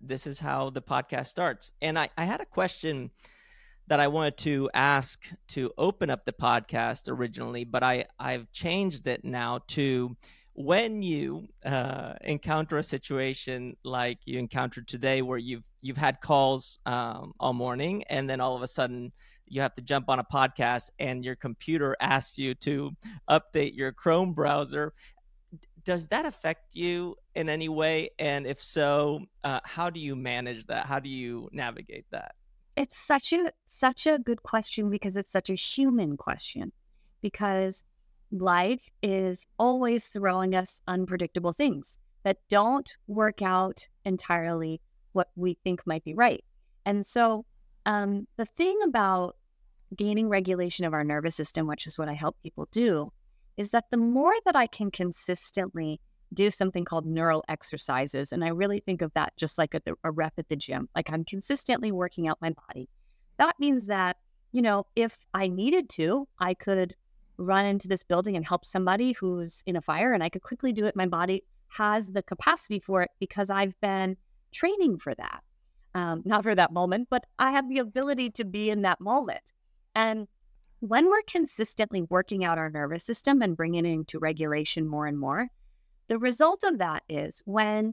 this is how the podcast starts. And I had a question that I wanted to ask to open up the podcast originally, but I've changed it now to, when you encounter a situation like you encountered today, where you've had calls all morning, and then all of a sudden you have to jump on a podcast and your computer asks you to update your Chrome browser. Does that affect you in any way? And if so, how do you manage that? How do you navigate that? It's such a good question, because it's such a human question, because life is always throwing us unpredictable things that don't work out entirely what we think might be right. And so the thing about gaining regulation of our nervous system, which is what I help people do, is that the more that I can consistently do something called neural exercises, and I really think of that just like a rep at the gym, like I'm consistently working out my body. That means that, if I needed to, I could run into this building and help somebody who's in a fire, and I could quickly do it. My body has the capacity for it because I've been training for that. Not for that moment, but I have the ability to be in that moment. And when we're consistently working out our nervous system and bringing it into regulation more and more, the result of that is when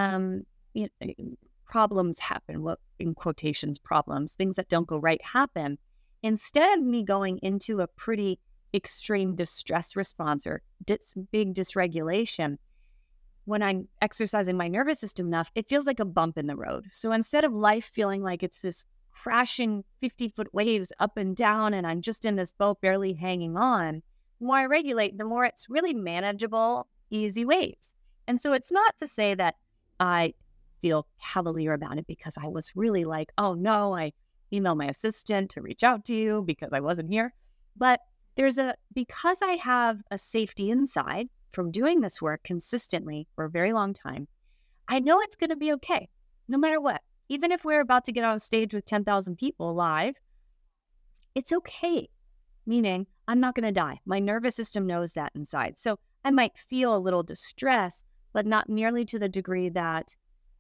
problems happen, what in quotations problems, things that don't go right happen, instead of me going into a pretty extreme distress response or big dysregulation, when I'm exercising my nervous system enough, it feels like a bump in the road. So instead of life feeling like it's this crashing 50-foot waves up and down and I'm just in this boat barely hanging on, the more I regulate, the more it's really manageable, easy waves. And so it's not to say that I feel cavalier about it because I was really like, oh no, I emailed my assistant to reach out to you because I wasn't here. But because I have a safety inside from doing this work consistently for a very long time, I know it's going to be okay, no matter what. Even if we're about to get on stage with 10,000 people live, it's okay. Meaning, I'm not going to die. My nervous system knows that inside. So I might feel a little distress, but not nearly to the degree that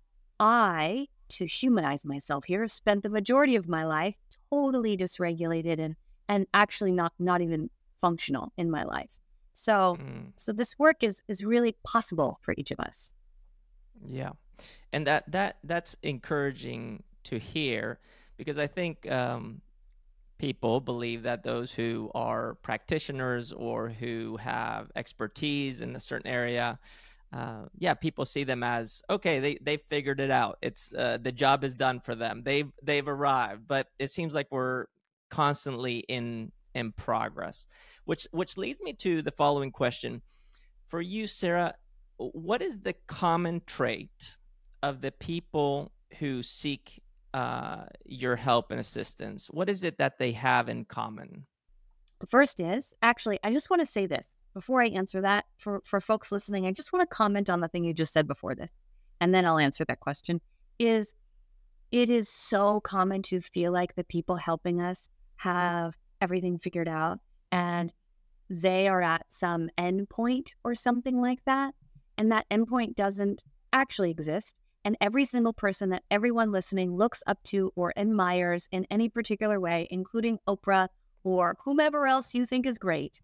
I, to humanize myself here, spent the majority of my life totally dysregulated and actually not even functional in my life. So this work is really possible for each of us. Yeah. And that's encouraging to hear, because I think people believe that those who are practitioners or who have expertise in a certain area, people see them as, okay, they figured it out. It's the job is done for them. They've arrived. But it seems like we're constantly in progress, which leads me to the following question for you, Sarah. What is the common trait of the people who seek your help and assistance? What is it that they have in common? The first is, actually, I just want to say this before I answer that. For folks listening, I just want to comment on the thing you just said before this, and then I'll answer that question. It is so common to feel like the people helping us have everything figured out and they are at some endpoint or something like that. And that endpoint doesn't actually exist. And every single person that everyone listening looks up to or admires in any particular way, including Oprah or whomever else you think is great,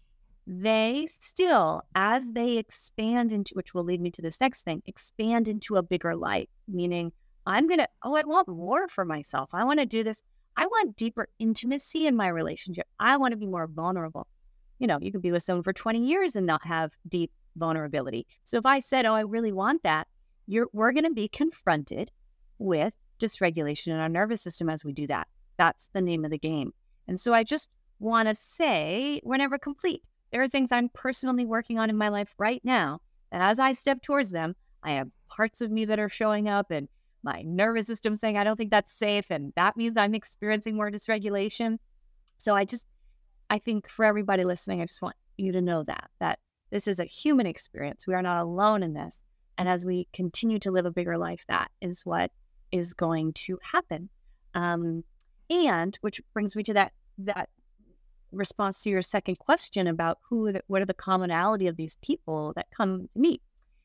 they still, as they expand into, which will lead me to this next thing, expand into a bigger life, meaning I want more for myself. I want to do this. I want deeper intimacy in my relationship. I want to be more vulnerable. You can be with someone for 20 years and not have deep vulnerability. So if I said, I really want that, we're going to be confronted with dysregulation in our nervous system as we do that. That's the name of the game. And so I just want to say, we're never complete. There are things I'm personally working on in my life right now that as I step towards them, I have parts of me that are showing up and my nervous system saying, I don't think that's safe. And that means I'm experiencing more dysregulation. So I think for everybody listening, I just want you to know that this is a human experience. We are not alone in this. And as we continue to live a bigger life, that is what is going to happen. And which brings me to that response to your second question about what are the commonality of these people that come to me.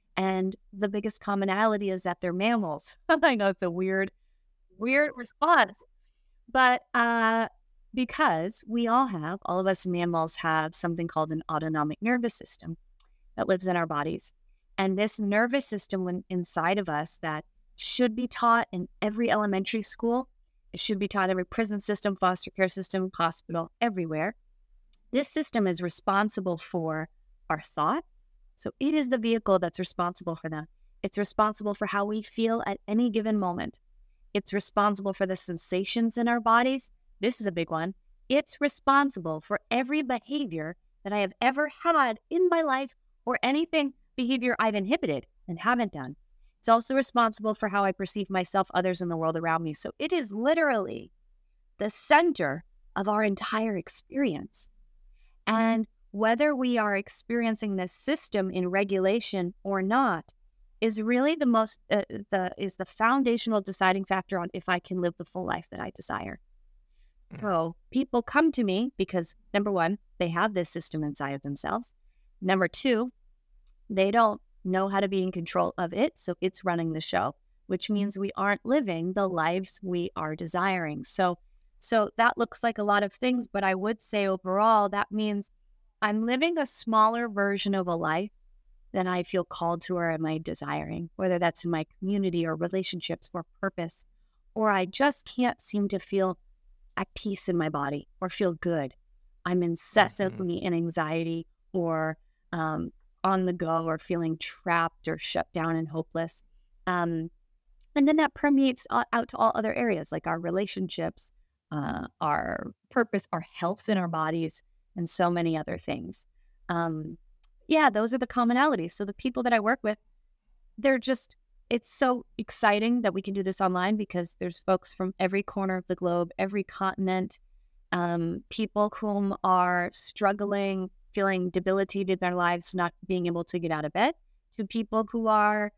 And the biggest commonality is that they're mammals. I know it's a weird response, but because all of us mammals have something called an autonomic nervous system that lives in our bodies. And this nervous system inside of us that should be taught in every elementary school, it should be taught in every prison system, foster care system, hospital, everywhere. This system is responsible for our thoughts. So it is the vehicle that's responsible for them. It's responsible for how we feel at any given moment. It's responsible for the sensations in our bodies. This is a big one. It's responsible for every behavior that I have ever had in my life or anything behavior I've inhibited and haven't done. It's also responsible for how I perceive myself, others, and the world around me. So it is literally the center of our entire experience. And whether we are experiencing this system in regulation or not is really the foundational deciding factor on if I can live the full life that I desire. So people come to me because, number one, they have this system inside of themselves. Number two, they don't know how to be in control of it, so it's running the show, which means we aren't living the lives we are desiring. So that looks like a lot of things, but I would say overall that means I'm living a smaller version of a life than I feel called to or am I desiring, whether that's in my community or relationships or purpose, or I just can't seem to feel at peace in my body or feel good. I'm incessantly in anxiety or on the go or feeling trapped or shut down and hopeless. And then that permeates out to all other areas like our relationships, our purpose, our health in our bodies, and so many other things. Those are the commonalities. So the people that I work with, it's so exciting that we can do this online because there's folks from every corner of the globe, every continent, people whom are struggling, feeling debilitated in their lives, not being able to get out of bed, to people who are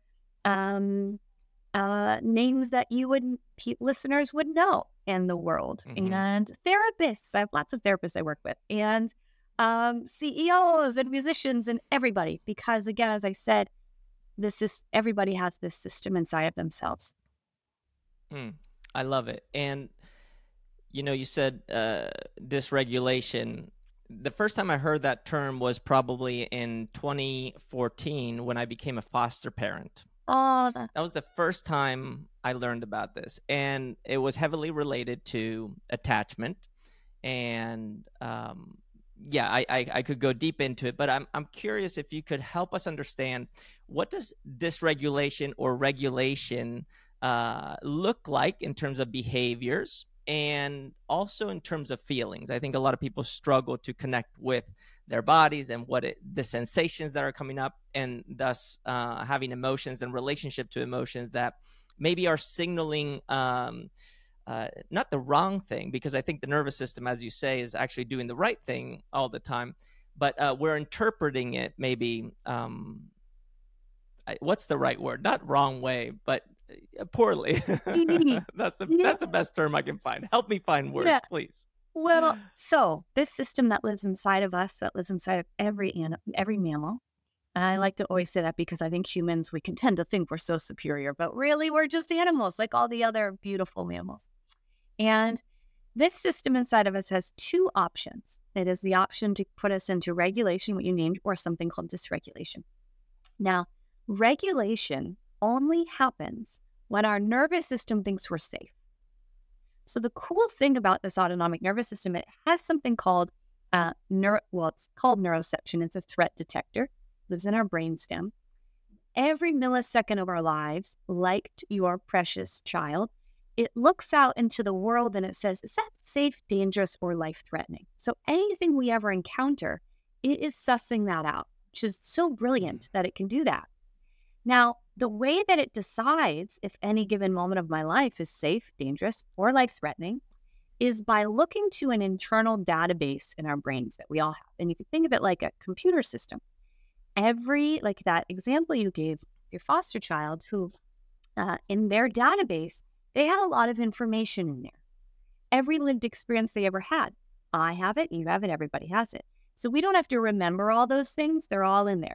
names that listeners would know in the world, and therapists. I have lots of therapists I work with, and CEOs and musicians and everybody, because again, as I said, everybody has this system inside of themselves. I love it. And you said dysregulation. The first time I heard that term was probably in 2014 when I became a foster parent. That was the first time I learned about this, and it was heavily related to attachment. And I could go deep into it, but I'm curious if you could help us understand, what does dysregulation or regulation look like in terms of behaviors and also in terms of feelings? I think a lot of people struggle to connect with their bodies and the sensations that are coming up, and thus having emotions and relationship to emotions that maybe are signaling not the wrong thing, because I think the nervous system, as you say, is actually doing the right thing all the time, but we're interpreting it maybe what's the right word? Not wrong way, but poorly. That's the best term I can find. Help me find words, please. Well, so this system that lives inside of us, that lives inside of every mammal, and I like to always say that because I think humans, we can tend to think we're so superior, but really we're just animals like all the other beautiful mammals. And this system inside of us has two options. It is the option to put us into regulation, what you named, or something called dysregulation. Now, regulation only happens when our nervous system thinks we're safe. So the cool thing about this autonomic nervous system, it has something called it's called neuroception. It's a threat detector. It lives in our brainstem. Every millisecond of our lives, like your precious child, it looks out into the world and it says, is that safe, dangerous, or life-threatening? So anything we ever encounter, it is sussing that out, which is so brilliant that it can do that. Now, the way that it decides if any given moment of my life is safe, dangerous, or life-threatening is by looking to an internal database in our brains that we all have. And you can think of it like a computer system. Like that example you gave, your foster child, who in their database, they had a lot of information in there. Every lived experience they ever had. I have it, you have it, everybody has it. So we don't have to remember all those things. They're all in there.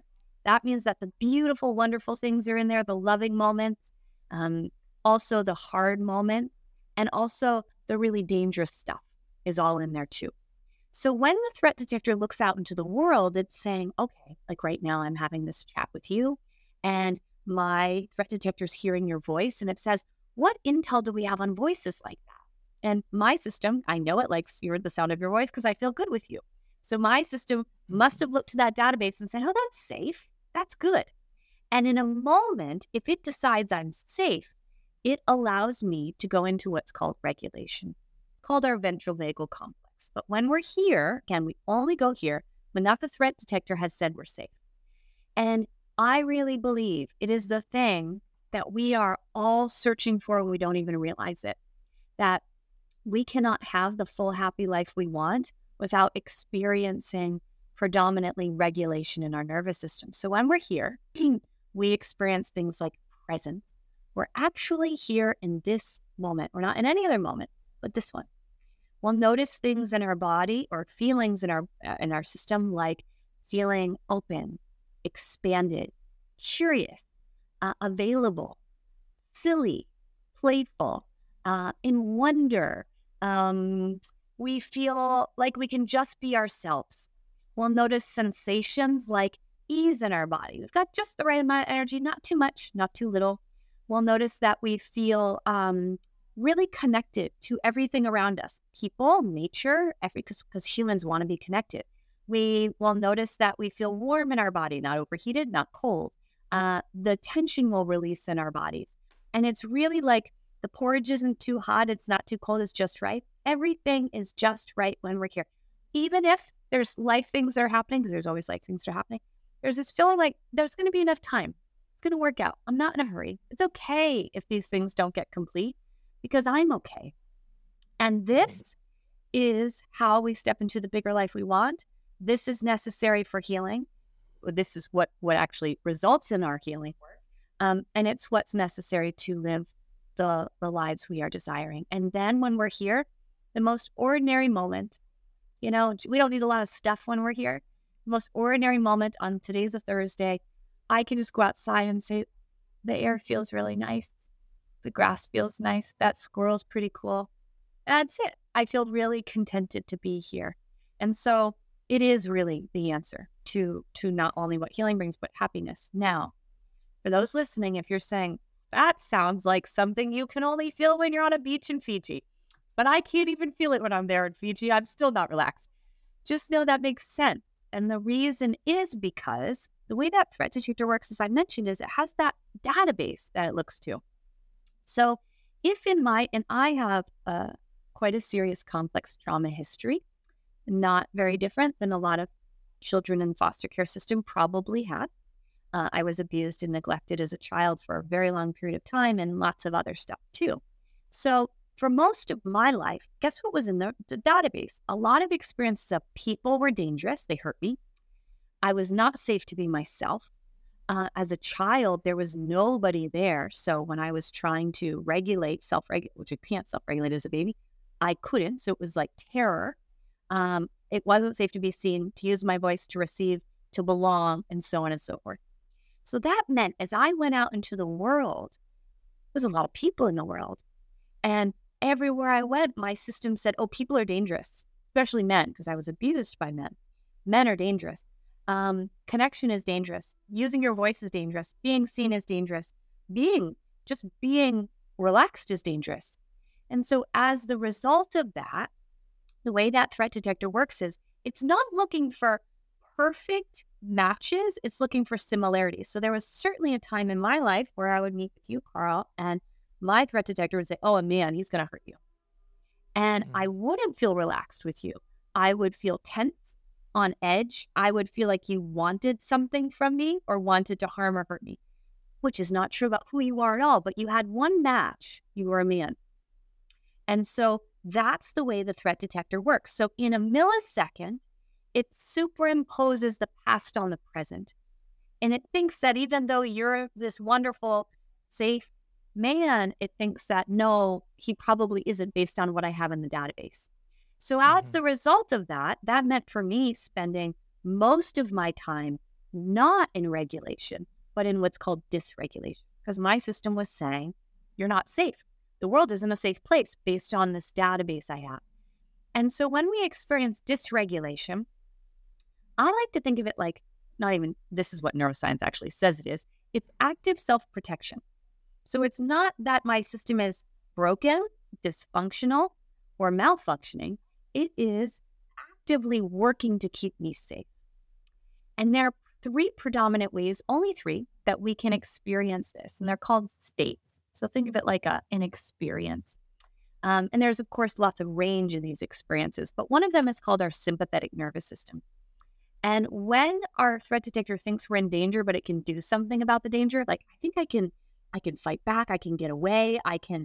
That means that the beautiful, wonderful things are in there, the loving moments, also the hard moments, and also the really dangerous stuff is all in there too. So when the threat detector looks out into the world, it's saying, okay, like right now I'm having this chat with you and my threat detector is hearing your voice and it says, what intel do we have on voices like that? And my system, I know it likes the sound of your voice because I feel good with you. So my system must have looked to that database and said, oh, that's safe. That's good. And in a moment, if it decides I'm safe, it allows me to go into what's called regulation. It's called our ventral vagal complex. But when we're here, again, we only go here when not the threat detector has said we're safe. And I really believe it is the thing that we are all searching for when we don't even realize it. That we cannot have the full happy life we want without experiencing predominantly regulation in our nervous system. So when we're here, we experience things like presence. We're actually here in this moment. We're not in any other moment, but this one. We'll notice things in our body or feelings in our system, like feeling open, expanded, curious, available, silly, playful, in wonder. We feel like we can just be ourselves. We'll notice sensations like ease in our body. We've got just the right amount of energy, not too much, not too little. We'll notice that we feel really connected to everything around us, people, nature, because humans want to be connected. We will notice that we feel warm in our body, not overheated, not cold. The tension will release in our bodies. And it's really like the porridge isn't too hot, it's not too cold, it's just right. Everything is just right when we're here. Even if there's life things that are happening, because there's always life things that are happening, there's this feeling like there's going to be enough time. It's going to work out. I'm not in a hurry. It's okay if these things don't get complete because I'm okay. And this is how we step into the bigger life we want. This is necessary for healing. This is what actually results in our healing work. And it's what's necessary to live the lives we are desiring. And then when we're here, the most ordinary moment, we don't need a lot of stuff when we're here. The most ordinary moment on today's a Thursday, I can just go outside and say, the air feels really nice. The grass feels nice. That squirrel's pretty cool. And that's it. I feel really contented to be here. And so it is really the answer to not only what healing brings, but happiness. Now, for those listening, if you're saying, that sounds like something you can only feel when you're on a beach in Fiji, but I can't even feel it when I'm there in Fiji, I'm still not relaxed. Just know that makes sense. And the reason is because the way that threat detector works, as I mentioned, is it has that database that it looks to. So if I have quite a serious complex trauma history, not very different than a lot of children in the foster care system probably had. I was abused and neglected as a child for a very long period of time and lots of other stuff too. So for most of my life, guess what was in the database? A lot of experiences of people were dangerous. They hurt me. I was not safe to be myself. As a child, there was nobody there. So when I was trying to self-regulate, which I can't self-regulate as a baby, I couldn't. So it was like terror. It wasn't safe to be seen, to use my voice, to receive, to belong, and so on and so forth. So that meant as I went out into the world, there's a lot of people in the world. And everywhere I went, my system said, oh, people are dangerous, especially men, because I was abused by men. Men are dangerous. Connection is dangerous. Using your voice is dangerous. Being seen is dangerous. Being relaxed is dangerous. And so as the result of that, the way that threat detector works is it's not looking for perfect matches. It's looking for similarities. So there was certainly a time in my life where I would meet with you, Carl, and my threat detector would say, oh, man, he's going to hurt you. And I wouldn't feel relaxed with you. I would feel tense, on edge. I would feel like you wanted something from me or wanted to harm or hurt me, which is not true about who you are at all. But you had one match. You were a man. And so that's the way the threat detector works. So in a millisecond, it superimposes the past on the present. And it thinks that even though you're this wonderful, safe man, it thinks that, no, he probably isn't based on what I have in the database. So as the result of that, that meant for me spending most of my time not in regulation, but in what's called dysregulation. Because my system was saying, you're not safe. The world isn't a safe place based on this database I have. And so when we experience dysregulation, I like to think of it like, not even, this is what neuroscience actually says it is, it's active self-protection. So it's not that my system is broken, dysfunctional, or malfunctioning. It is actively working to keep me safe. And there are three predominant ways, only three, that we can experience this. And they're called states. So think of it like an experience. And there's, of course, lots of range in these experiences. But one of them is called our sympathetic nervous system. And when our threat detector thinks we're in danger, but it can do something about the danger, like, I think I can fight back, I can get away, I can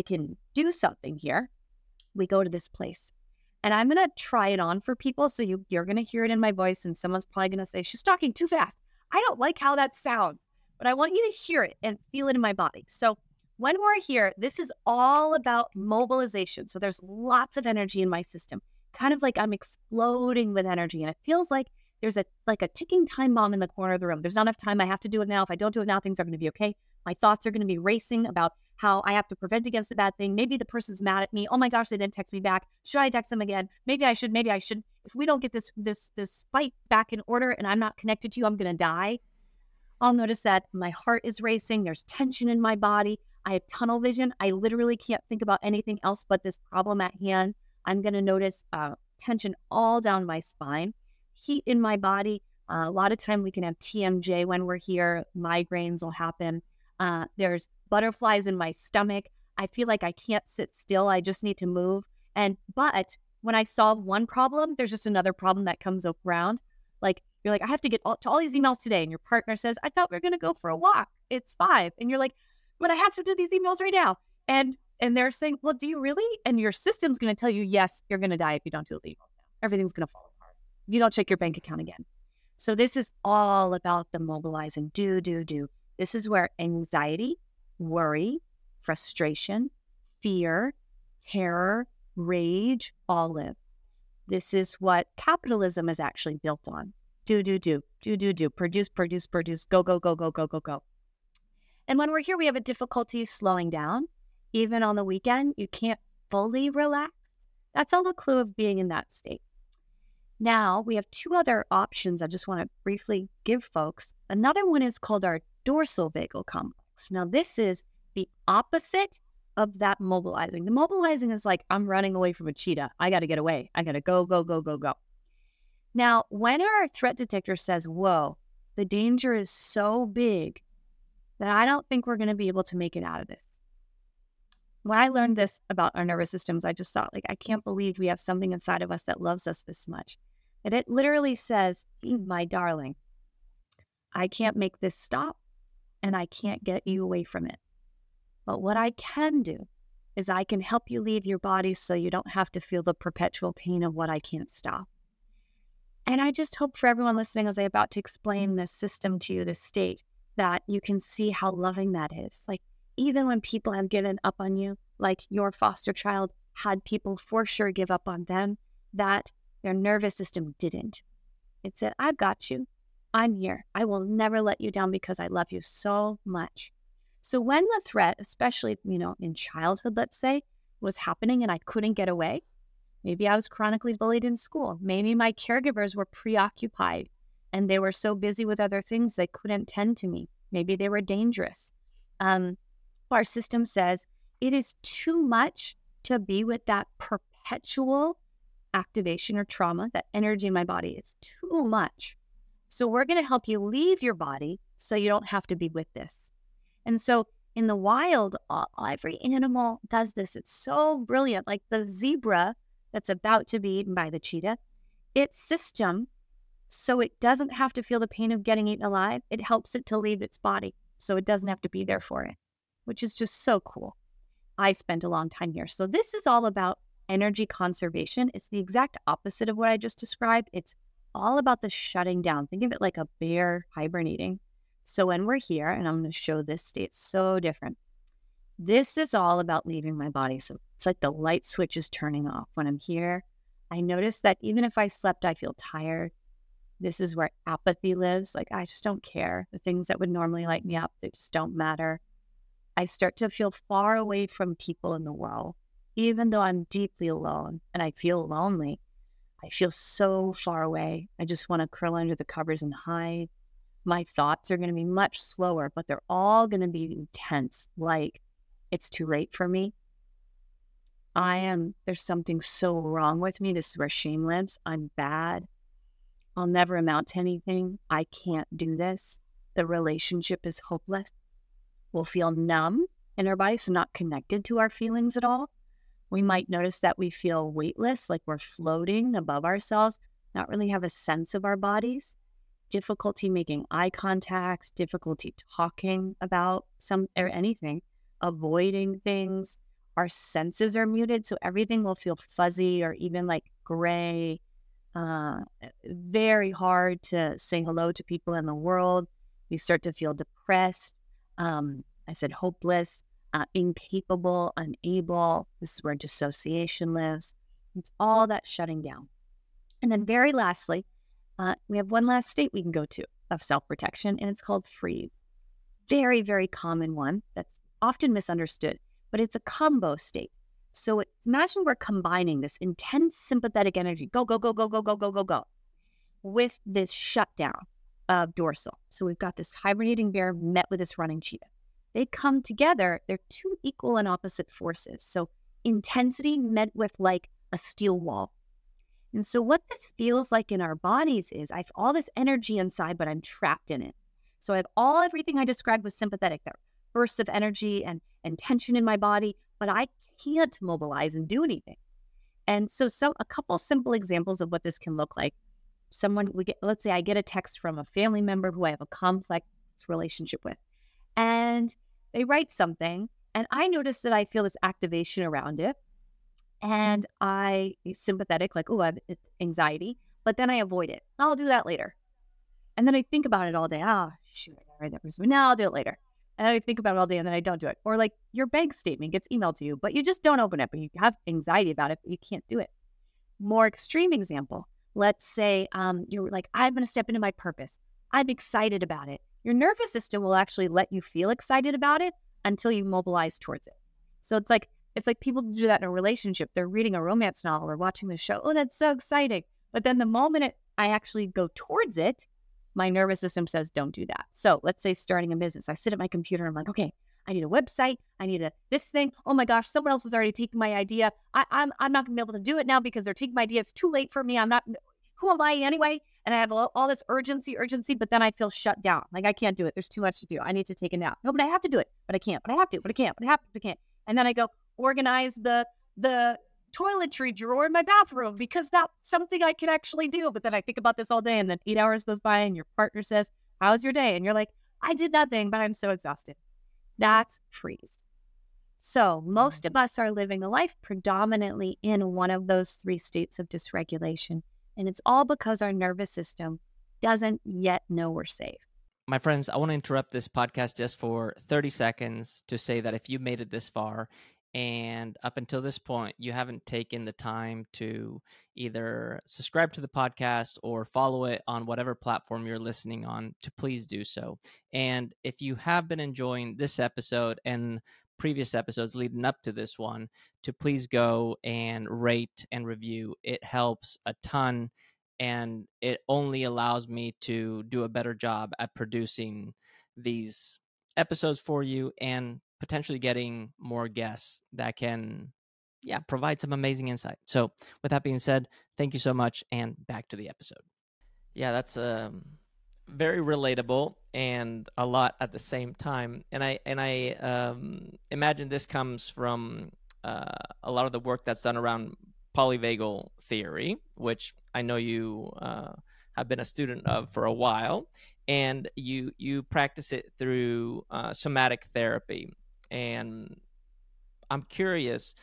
do something here, we go to this place. And I'm going to try it on for people. So you're going to hear it in my voice, and someone's probably going to say, she's talking too fast. I don't like how that sounds, but I want you to hear it and feel it in my body. So when we're here, this is all about mobilization. So there's lots of energy in my system, kind of like I'm exploding with energy. And it feels like there's a ticking time bomb in the corner of the room. There's not enough time. I have to do it now. If I don't do it now, things are going to be okay. My thoughts are going to be racing about how I have to prevent against the bad thing. Maybe the person's mad at me. Oh my gosh, they didn't text me back. Should I text them again? Maybe I should. If we don't get this fight back in order and I'm not connected to you, I'm going to die. I'll notice that my heart is racing. There's tension in my body. I have tunnel vision. I literally can't think about anything else but this problem at hand. I'm going to notice tension all down my spine, heat in my body. A lot of time we can have TMJ when we're here. Migraines will happen. There's butterflies in my stomach. I feel like I can't sit still. I just need to move. But when I solve one problem, there's just another problem that comes around. Like, you're like, I have to get to all these emails today. And your partner says, I thought we were going to go for a walk. It's 5. And you're like, but I have to do these emails right now. And they're saying, well, do you really? And your system's going to tell you, yes, you're going to die if you don't do the emails now. Everything's going to fall apart if you don't check your bank account again. So this is all about the mobilizing. Do. This is where anxiety, worry, frustration, fear, terror, rage all live. This is what capitalism is actually built on. Do. Produce, go. And when we're here, we have a difficulty slowing down. Even on the weekend, you can't fully relax. That's all the clue of being in that state. Now, we have 2 other options I just want to briefly give folks. Another one is called our dorsal vagal complex. Now, this is the opposite of that mobilizing. The mobilizing is like, I'm running away from a cheetah. I got to get away. I got to go. Now, when our threat detector says, whoa, the danger is so big that I don't think we're going to be able to make it out of this. When I learned this about our nervous systems, I just thought, like, I can't believe we have something inside of us that loves us this much. And it literally says, my darling, I can't make this stop and I can't get you away from it. But what I can do is I can help you leave your body so you don't have to feel the perpetual pain of what I can't stop. And I just hope for everyone listening, as I'm about to explain this system to you, this state, that you can see how loving that is. Like, even when people have given up on you, like your foster child had people for sure give up on them, that their nervous system didn't. It said, I've got you. I'm here. I will never let you down because I love you so much. So when the threat, especially, in childhood, let's say, was happening and I couldn't get away, maybe I was chronically bullied in school. Maybe my caregivers were preoccupied and they were so busy with other things they couldn't tend to me. Maybe they were dangerous. Our system says it is too much to be with that perpetual activation or trauma, that energy in my body. It's too much. So we're going to help you leave your body so you don't have to be with this. And so in the wild, every animal does this. It's so brilliant. Like the zebra that's about to be eaten by the cheetah, its system, so it doesn't have to feel the pain of getting eaten alive, it helps it to leave its body so it doesn't have to be there for it, which is just so cool. I spent a long time here. So this is all about energy conservation. It's the exact opposite of what I just described. It's all about the shutting down. Think of it like a bear hibernating. So when we're here, and I'm going to show this state so different, this is all about leaving my body. So it's like the light switch is turning off. When I'm here, I notice that even if I slept, I feel tired. This is where apathy lives. Like, I just don't care. The things that would normally light me up, they just don't matter. I start to feel far away from people in the world. Even though I'm deeply alone and I feel lonely, I feel so far away. I just want to curl under the covers and hide. My thoughts are going to be much slower, but they're all going to be intense. Like, it's too late for me. There's something so wrong with me. This is where shame lives. I'm bad. I'll never amount to anything. I can't do this. The relationship is hopeless. We'll feel numb in our body, so not connected to our feelings at all. We might notice that we feel weightless, like we're floating above ourselves, not really have a sense of our bodies. Difficulty making eye contact, difficulty talking about anything, avoiding things. Our senses are muted, so everything will feel fuzzy or even like gray. Very hard to say hello to people in the world. We start to feel depressed. I said hopeless, incapable, unable. This is where dissociation lives. It's all that shutting down. And then very lastly, we have one last state we can go to of self-protection, and it's called freeze. Very, very common one that's often misunderstood, but it's a combo state. So imagine we're combining this intense sympathetic energy, go, go, go, go, go, go, go, go, go, with this shutdown of dorsal. So we've got this hibernating bear met with this running cheetah. They come together. They're two equal and opposite forces. So intensity met with like a steel wall. And so what this feels like in our bodies is I have all this energy inside, but I'm trapped in it. So I have everything I described with sympathetic, there bursts of energy and tension in my body, but I can't mobilize and do anything. And so a couple simple examples of what this can look like. Let's say I get a text from a family member who I have a complex relationship with, and they write something, and I notice that I feel this activation around it, and I sympathetic, like, oh, I have anxiety, but then I avoid it. I'll do that later. And then I think about it all day. Shoot, I read that person. Now I'll do it later. And then I think about it all day, and then I don't do it. Or like your bank statement gets emailed to you, but you just don't open it, but you have anxiety about it, but you can't do it. More extreme example. Let's say you're like, I'm going to step into my purpose. I'm excited about it. Your nervous system will actually let you feel excited about it until you mobilize towards it. So it's like people do that in a relationship. They're reading a romance novel or watching the show. Oh, that's so exciting. But then the moment I actually go towards it, my nervous system says, don't do that. So let's say starting a business. I sit at my computer and I'm like, okay, I need a website. I need this thing. Oh my gosh, someone else has already taken my idea. I'm not going to be able to do it now because they're taking my idea. It's too late for me. Who am I anyway? And I have all this urgency, but then I feel shut down. Like I can't do it. There's too much to do. I need to take a nap. No, but I have to do it. But I can't. But I have to. But I can't. But I have to. But I can't. And then I go organize the toiletry drawer in my bathroom because that's something I can actually do. But then I think about this all day, and then 8 hours goes by and your partner says, how's your day? And you're like, I did nothing, but I'm so exhausted. That's freeze. So most of us are living a life predominantly in one of those three states of dysregulation. And it's all because our nervous system doesn't yet know we're safe. My friends, I want to interrupt this podcast just for 30 seconds to say that if you made it this far and up until this point, you haven't taken the time to either subscribe to the podcast or follow it on whatever platform you're listening on, to please do so. And if you have been enjoying this episode and previous episodes leading up to this one, to please go and rate and review. It helps a ton, and it only allows me to do a better job at producing these episodes for you and potentially getting more guests that can provide some amazing insight. So with that being said, thank you so much, and back to the episode. Yeah, that's very relatable and a lot at the same time. And I imagine this comes from a lot of the work that's done around polyvagal theory, which I know you have been a student of for a while, and you practice it through somatic therapy. And I'm curious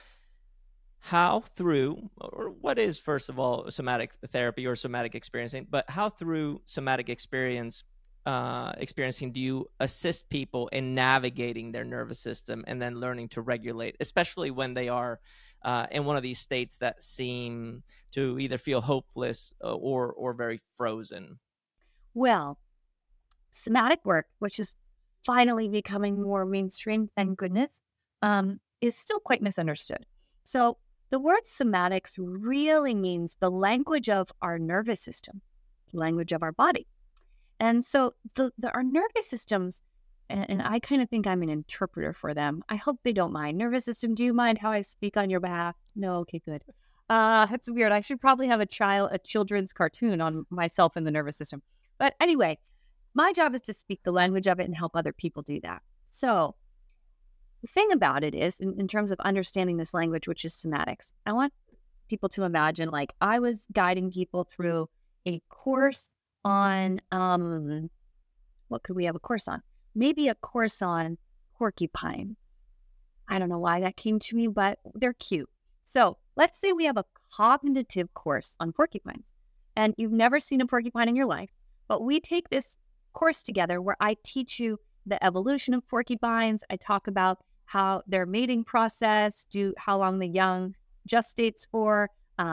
what is, first of all, somatic therapy or somatic experiencing, but how through somatic experience experiencing, do you assist people in navigating their nervous system and then learning to regulate, especially when they are in one of these states that seem to either feel hopeless or very frozen? Well, somatic work, which is finally becoming more mainstream, thank goodness, is still quite misunderstood. So the word somatics really means the language of our nervous system, language of our body. And so our nervous systems, and I kind of think I'm an interpreter for them. I hope they don't mind. Nervous system, do you mind how I speak on your behalf? No? Okay, good. That's weird. I should probably have a children's cartoon on myself and the nervous system. But anyway, my job is to speak the language of it and help other people do that. So the thing about it is, in terms of understanding this language, which is somatics, I want people to imagine like I was guiding people through a course on, what could we have a course on? Maybe a course on porcupines. I don't know why that came to me, but they're cute. So let's say we have a cognitive course on porcupines, and you've never seen a porcupine in your life, but we take this course together where I teach you the evolution of porcupines. I talk about how their mating process, how long the young gestates for,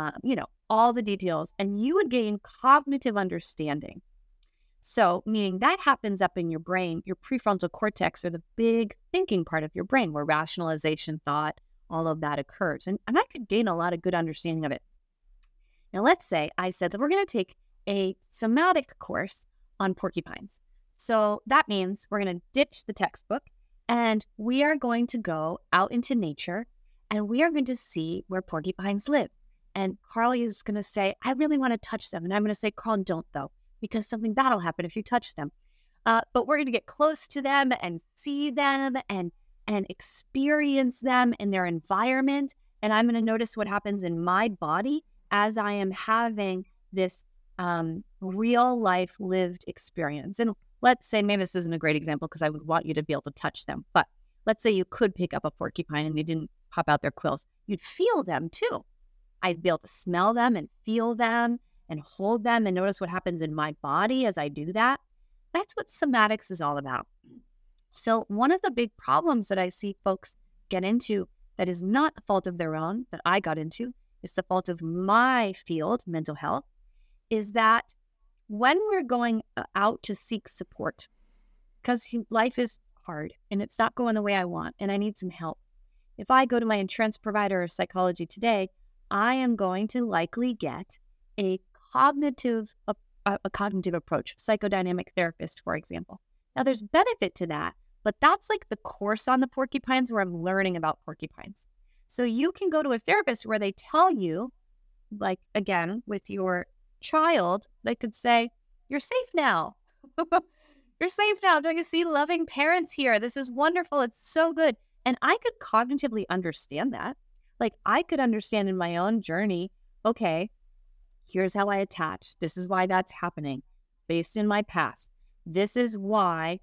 all the details, and you would gain cognitive understanding. So, meaning that happens up in your brain, your prefrontal cortex, or the big thinking part of your brain where rationalization, thought, all of that occurs. And I could gain a lot of good understanding of it. Now, let's say I said that we're going to take a somatic course on porcupines. So that means we're going to ditch the textbook and we are going to go out into nature and we are going to see where porcupines live. And Carl is going to say, I really want to touch them. And I'm going to say, Carl, don't though, because something bad will happen if you touch them. But we're going to get close to them and see them and experience them in their environment. And I'm going to notice what happens in my body as I am having this real life lived experience. And let's say, maybe this isn't a great example because I would want you to be able to touch them. But let's say you could pick up a porcupine and they didn't pop out their quills. You'd feel them too. I'd be able to smell them and feel them and hold them and notice what happens in my body as I do that. That's what somatics is all about. So one of the big problems that I see folks get into that is not a fault of their own, that I got into, it's the fault of my field, mental health, is that when we're going out to seek support, because life is hard and it's not going the way I want and I need some help. If I go to my insurance provider or psychology today, I am going to likely get a cognitive approach, psychodynamic therapist, for example. Now, there's benefit to that, but that's like the course on the porcupines where I'm learning about porcupines. So you can go to a therapist where they tell you, like, again, with your child, they could say, you're safe now. You're safe now. Don't you see loving parents here? This is wonderful. It's so good. And I could cognitively understand that. Like I could understand in my own journey, okay, here's how I attach. This is why that's happening. Based in my past. This is why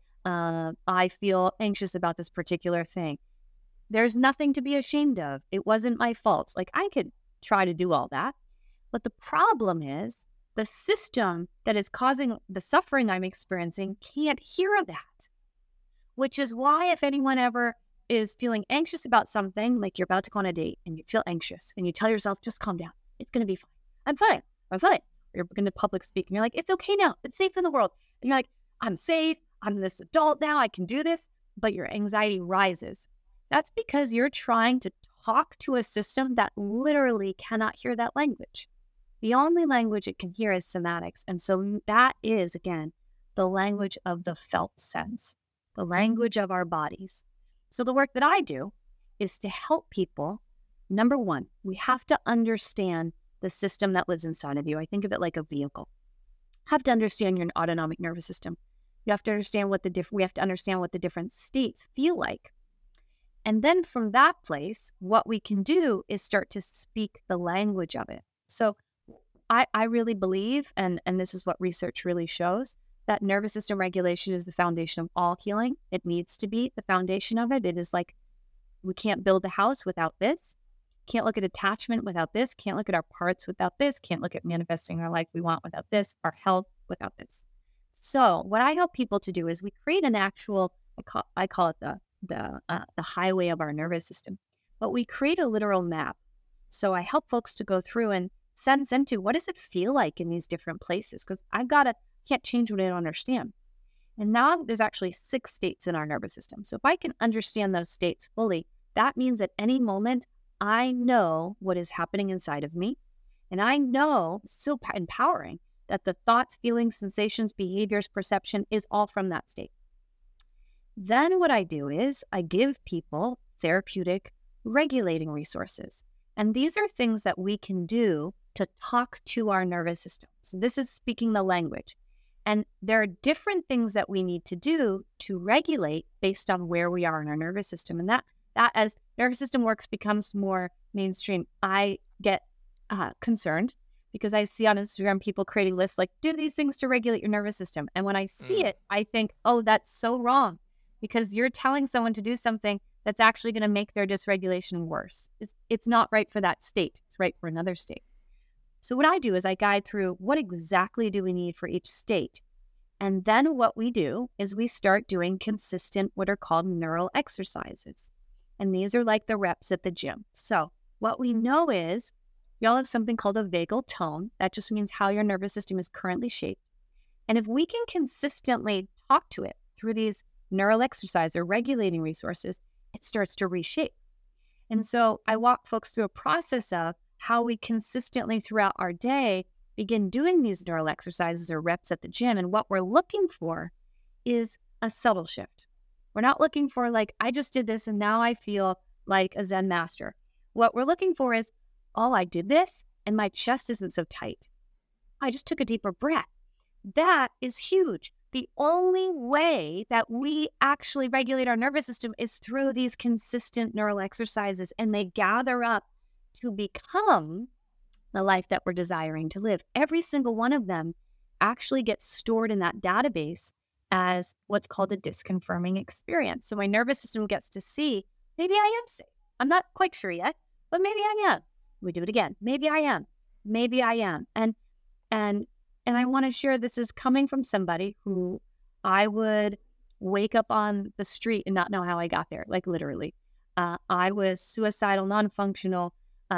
I feel anxious about this particular thing. There's nothing to be ashamed of. It wasn't my fault. Like I could try to do all that. But the problem is the system that is causing the suffering I'm experiencing can't hear that. Which is why if anyone ever is feeling anxious about something, like you're about to go on a date and you feel anxious and you tell yourself, just calm down. It's going to be fine. I'm fine. I'm fine. Or you're going to public speak and you're like, it's okay now. It's safe in the world. And you're like, I'm safe. I'm this adult now. I can do this. But your anxiety rises. That's because you're trying to talk to a system that literally cannot hear that language. The only language it can hear is somatics. And so that is, again, the language of the felt sense, the language of our bodies. So the work that I do is to help people. Number one, we have to understand the system that lives inside of you. I think of it like a vehicle. You have to understand your autonomic nervous system. You have to understand we have to understand what the different states feel like. And then from that place, what we can do is start to speak the language of it. So I really believe, and this is what research really shows, that nervous system regulation is the foundation of all healing. It needs to be the foundation of it. It is like, we can't build a house without this. Can't look at attachment without this. Can't look at our parts without this. Can't look at manifesting our life we want without this. Our health without this. So what I help people to do is we create an actual, I call it the highway of our nervous system, but we create a literal map. So I help folks to go through and sense into what does it feel like in these different places? Because can't change what I don't understand. And now there's actually 6 states in our nervous system. So if I can understand those states fully, that means at any moment, I know what is happening inside of me. And I know, it's so empowering, that the thoughts, feelings, sensations, behaviors, perception is all from that state. Then what I do is I give people therapeutic regulating resources. And these are things that we can do to talk to our nervous system. So this is speaking the language. And there are different things that we need to do to regulate based on where we are in our nervous system. And that as nervous system works becomes more mainstream, I get concerned because I see on Instagram people creating lists like, do these things to regulate your nervous system. And when I see it, I think, oh, that's so wrong, because you're telling someone to do something that's actually going to make their dysregulation worse. It's not right for that state. It's right for another state. So what I do is I guide through what exactly do we need for each state. And then what we do is we start doing consistent, what are called neural exercises. And these are like the reps at the gym. So what we know is we all have something called a vagal tone. That just means how your nervous system is currently shaped. And if we can consistently talk to it through these neural exercise or regulating resources, it starts to reshape. And so I walk folks through a process of how we consistently throughout our day begin doing these neural exercises or reps at the gym. And what we're looking for is a subtle shift. We're not looking for like, I just did this and now I feel like a Zen master. What we're looking for is, oh, I did this and my chest isn't so tight. I just took a deeper breath. That is huge. The only way that we actually regulate our nervous system is through these consistent neural exercises, and they gather up to become the life that we're desiring to live. Every single one of them actually gets stored in that database as what's called a disconfirming experience. So my nervous system gets to see, maybe I am safe. I'm not quite sure yet, but maybe I am. We do it again. Maybe I am. Maybe I am. And I want to share this is coming from somebody who I would wake up on the street and not know how I got there, like literally. I was suicidal, non-functional,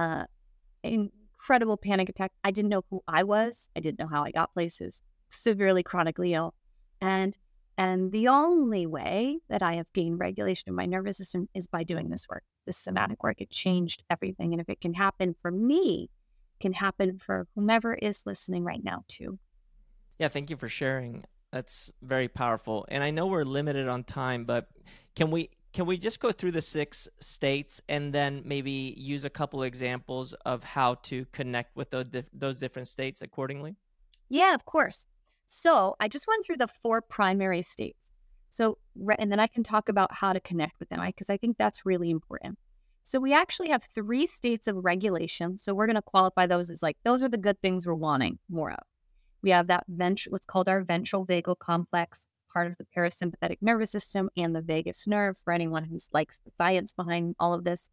incredible panic attack. I didn't know who I was. I didn't know how I got places, severely chronically ill. And the only way that I have gained regulation of my nervous system is by doing this work, this somatic work. It changed everything. And if it can happen for me, it can happen for whomever is listening right now too. Yeah, thank you for sharing. That's very powerful. And I know we're limited on time, but can we just go through the 6 states and then maybe use a couple examples of how to connect with those different states accordingly? Yeah, of course. So I just went through the 4 primary states. So, and then I can talk about how to connect with them, because I think that's really important. So we actually have 3 states of regulation. So we're going to qualify those as like, those are the good things we're wanting more of. We have that what's called our ventral vagal complex, part of the parasympathetic nervous system and the vagus nerve, for anyone who likes the science behind all of this.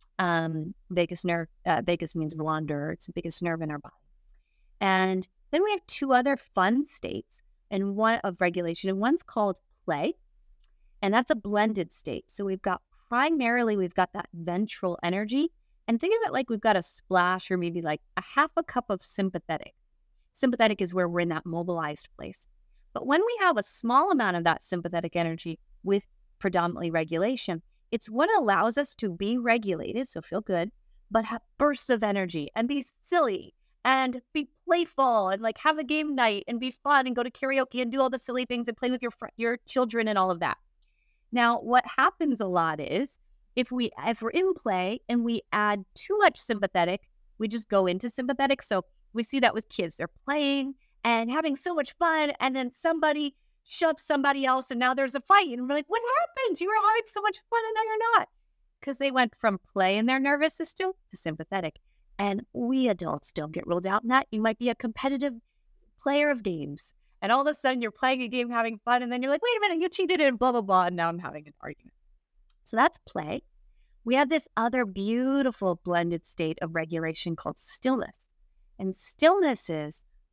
Vagus nerve, vagus means wander. It's the biggest nerve in our body. And then we have 2 other fun states and one of regulation, and one's called play. And that's a blended state. So we've got that ventral energy, and think of it like we've got a splash or maybe like a half a cup of sympathetic. Sympathetic is where we're in that mobilized place. But when we have a small amount of that sympathetic energy with predominantly regulation, it's what allows us to be regulated, so feel good, but have bursts of energy and be silly and be playful and like have a game night and be fun and go to karaoke and do all the silly things and play with your children and all of that. Now, what happens a lot is if we're in play and we add too much sympathetic, we just go into sympathetic. So we see that with kids. They're playing and having so much fun, and then somebody shoves somebody else, and now there's a fight. And we're like, what happened? You were having so much fun, and now you're not. Because they went from play in their nervous system to sympathetic. And we adults don't get ruled out in that. You might be a competitive player of games, and all of a sudden you're playing a game, having fun, and then you're like, wait a minute, you cheated and blah, blah, blah, and now I'm having an argument. So that's play. We have this other beautiful blended state of regulation called stillness. And stillness is,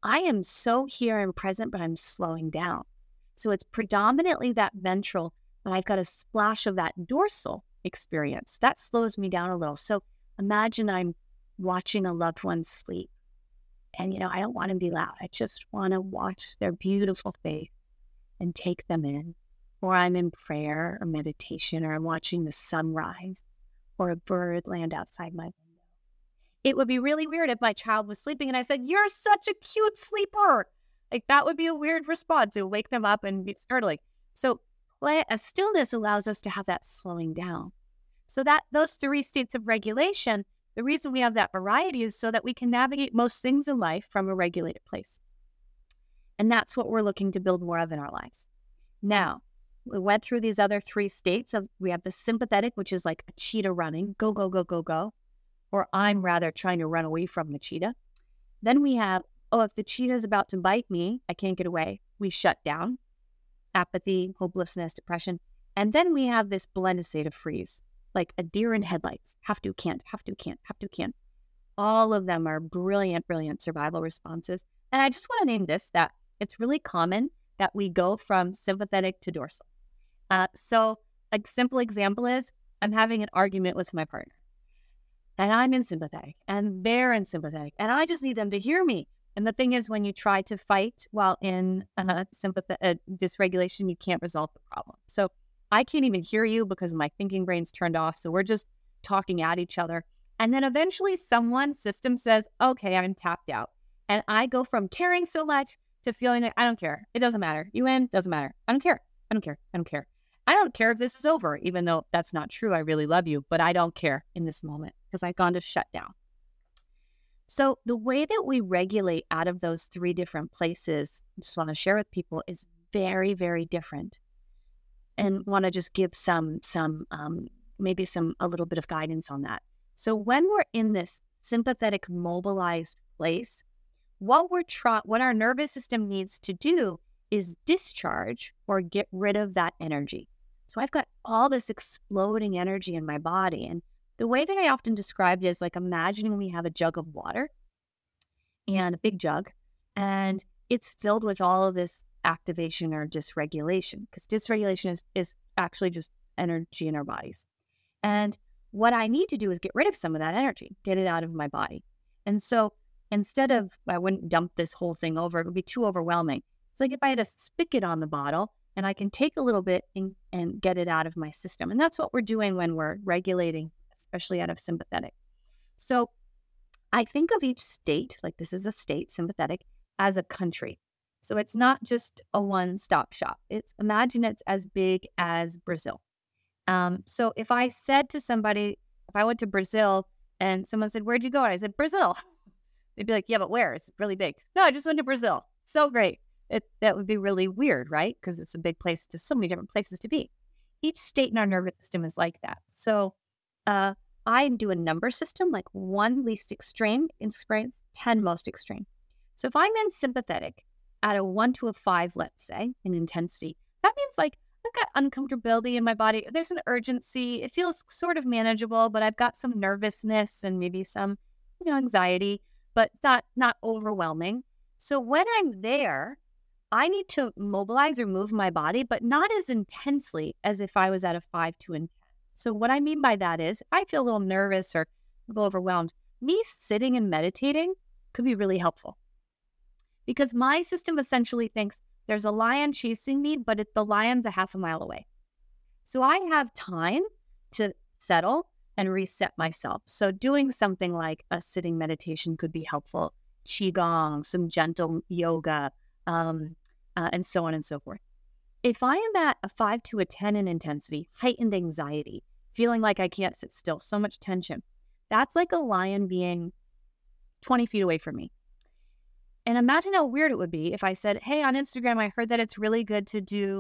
I am so here and present, but I'm slowing down. So it's predominantly that ventral, but I've got a splash of that dorsal experience. That slows me down a little. So imagine I'm watching a loved one sleep. And, I don't want to be loud. I just want to watch their beautiful face and take them in. Or I'm in prayer or meditation, or I'm watching the sunrise or a bird land outside my window. It would be really weird if my child was sleeping and I said, "You're such a cute sleeper." Like, that would be a weird response. It would wake them up and be startling. So a stillness allows us to have that slowing down. So those 3 states of regulation, the reason we have that variety is so that we can navigate most things in life from a regulated place. And that's what we're looking to build more of in our lives. Now, we went through these other 3 states we have the sympathetic, which is like a cheetah running, go, go, go, go, go. Or I'm rather trying to run away from the cheetah. Then we have, if the cheetah is about to bite me, I can't get away. We shut down. Apathy, hopelessness, depression. And then we have this blended state of freeze, like a deer in headlights. Have to, can't, have to, can't, have to, can't. All of them are brilliant, brilliant survival responses. And I just want to name this, that it's really common that we go from sympathetic to dorsal. So a simple example is I'm having an argument with my partner. And I'm in sympathetic, and they're in sympathetic, and I just need them to hear me. And the thing is, when you try to fight while in dysregulation, you can't resolve the problem. So I can't even hear you because my thinking brain's turned off. So we're just talking at each other. And then eventually someone's system says, okay, I'm tapped out. And I go from caring so much to feeling like, I don't care. It doesn't matter. You win, doesn't matter. I don't care. I don't care. I don't care. I don't care if this is over, even though that's not true. I really love you, but I don't care in this moment because I've gone to shut down. So the way that we regulate out of those 3 different places, I just want to share with people, is very, very different. And want to just give maybe a little bit of guidance on that. So when we're in this sympathetic mobilized place, what our nervous system needs to do is discharge or get rid of that energy. So I've got all this exploding energy in my body. And the way that I often describe it is like imagining we have a jug of water and a big jug, and it's filled with all of this activation or dysregulation, because dysregulation is actually just energy in our bodies. And what I need to do is get rid of some of that energy, get it out of my body. And so instead of, I wouldn't dump this whole thing over, it would be too overwhelming. It's like if I had a spigot on the bottle and I can take a little bit and get it out of my system. And that's what we're doing when we're regulating, especially out of sympathetic. So I think of each state, like this is a state, sympathetic, as a country. So it's not just a one-stop shop. Imagine it's as big as Brazil. So if I said to somebody, if I went to Brazil and someone said, "Where'd you go?" And I said, "Brazil." They'd be like, "Yeah, but where? It's really big." "No, I just went to Brazil." So great. That would be really weird, right? Because it's a big place. There's so many different places to be. Each state in our nervous system is like that. So I do a number system, like 1 least extreme experience, 10 most extreme. So if I'm in sympathetic at a 1 to a 5, let's say, in intensity, that means like I've got uncomfortability in my body. There's an urgency. It feels sort of manageable, but I've got some nervousness and maybe some, anxiety, but not overwhelming. So when I'm there, I need to mobilize or move my body, but not as intensely as if I was at a 5, 2, and 10. So what I mean by that is I feel a little nervous or a little overwhelmed. Me sitting and meditating could be really helpful because my system essentially thinks there's a lion chasing me, but the lion's a half a mile away. So I have time to settle and reset myself. So doing something like a sitting meditation could be helpful. Qigong, some gentle yoga, and so on and so forth. If I am at a 5 to a 10 in intensity, heightened anxiety, feeling like I can't sit still, so much tension, that's like a lion being 20 feet away from me. And imagine how weird it would be if I said, "Hey, on Instagram, I heard that it's really good to do,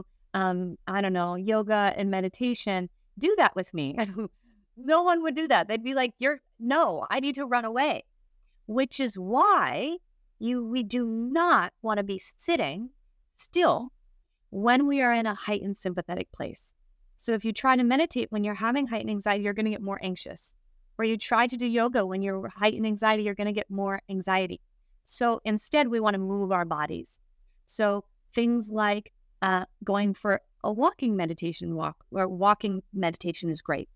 yoga and meditation. Do that with me." No one would do that. They'd be like, "No, I need to run away." Which is why we do not want to be sitting still when we are in a heightened sympathetic place. So if you try to meditate when you're having heightened anxiety, you're going to get more anxious. Or you try to do yoga when you're heightened anxiety, you're going to get more anxiety. So instead, we want to move our bodies. So things like going for a walking meditation walk, or walking meditation is great.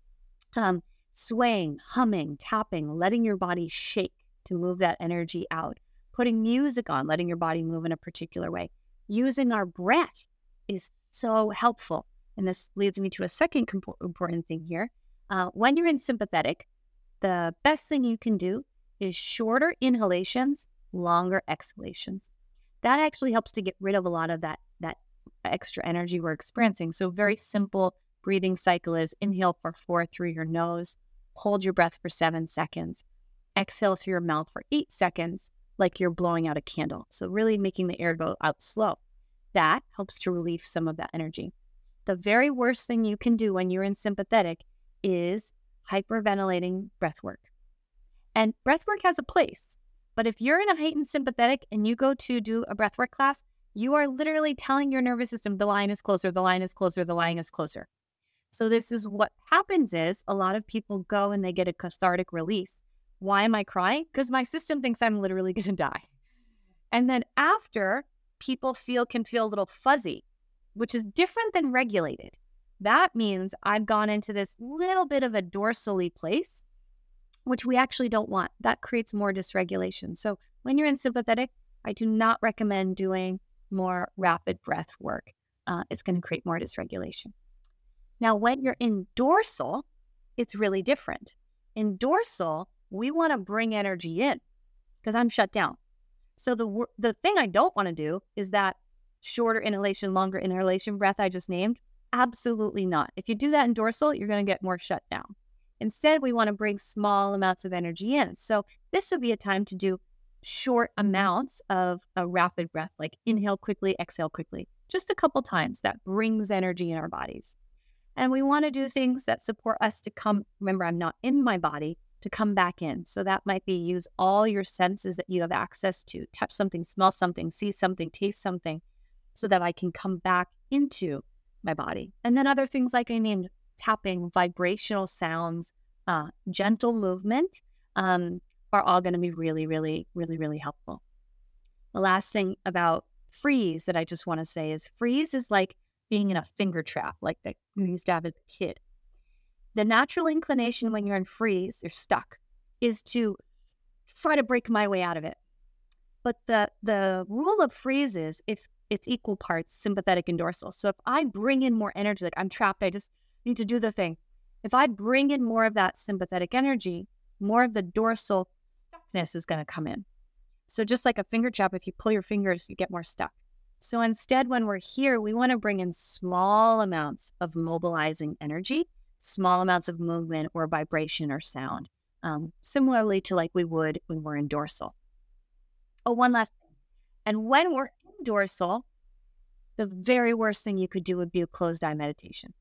Swaying, humming, tapping, letting your body shake to move that energy out. Putting music on, letting your body move in a particular way. Using our breath is so helpful. And this leads me to a second important thing here. When you're in sympathetic, the best thing you can do is shorter inhalations, longer exhalations. That actually helps to get rid of a lot of that extra energy we're experiencing. So very simple breathing cycle is inhale for 4 through your nose, hold your breath for 7 seconds, exhale through your mouth for 8 seconds, like you're blowing out a candle. So really making the air go out slow. That helps to relieve some of that energy. The very worst thing you can do when you're in sympathetic is hyperventilating breath work. And breath work has a place, but if you're in a heightened sympathetic and you go to do a breath work class, you are literally telling your nervous system, the line is closer, the line is closer, the line is closer. So this is what happens is a lot of people go and they get a cathartic release. Why am I crying? Because my system thinks I'm literally going to die. And then after, people can feel a little fuzzy, which is different than regulated. That means I've gone into this little bit of a dorsally place, which we actually don't want. That creates more dysregulation. So when you're in sympathetic, I do not recommend doing more rapid breath work. It's going to create more dysregulation. Now, when you're in dorsal, it's really different. In dorsal, we want to bring energy in because I'm shut down. So the thing I don't want to do is that shorter inhalation, longer inhalation breath I just named. Absolutely not. If you do that in dorsal, you're going to get more shut down. Instead, we want to bring small amounts of energy in. So this would be a time to do short amounts of a rapid breath, like inhale quickly, exhale quickly, just a couple times. That brings energy in our bodies. And we want to do things that support us to come, remember, I'm not in my body, to come back in. So that might be use all your senses that you have access to, touch something, smell something, see something, taste something, so that I can come back into my body. And then other things like I named, tapping, vibrational sounds, gentle movement, are all going to be really, really, really, really helpful. The last thing about freeze that I just want to say is freeze is like being in a finger trap, like that you used to have as a kid. The natural inclination when you're in freeze, you're stuck, is to try to break my way out of it. But the rule of freeze is if it's equal parts sympathetic and dorsal. So if I bring in more energy, like I'm trapped, I just need to do the thing. If I bring in more of that sympathetic energy, more of the dorsal stuckness is going to come in. So just like a finger trap, if you pull your fingers, you get more stuck. So instead, when we're here, we want to bring in small amounts of mobilizing energy, small amounts of movement or vibration or sound, similarly to like we would when we're in dorsal. Oh, one last thing. And when we're in dorsal, the very worst thing you could do would be a closed eye meditation.